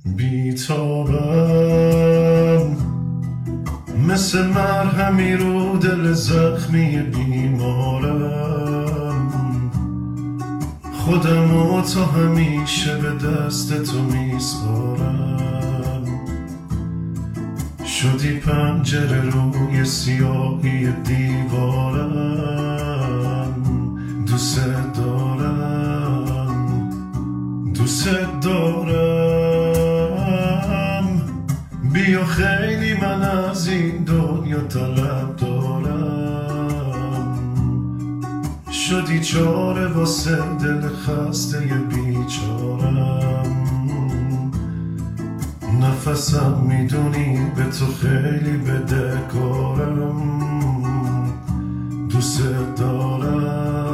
بیتابم مثل مرهمی رو دل زخمی بیمارم، خودم و تا همیشه به دست تو میسپارم. شدی پنجره روی سیاهی دیوارم، دوست دارم، دوست دارم. بیا خیلی من از این دنیا طلب دارم، شدی چاره واسه دل خسته بیچارم. نفسم میدونی به تو خیلی بدهکارم، دوست دارم.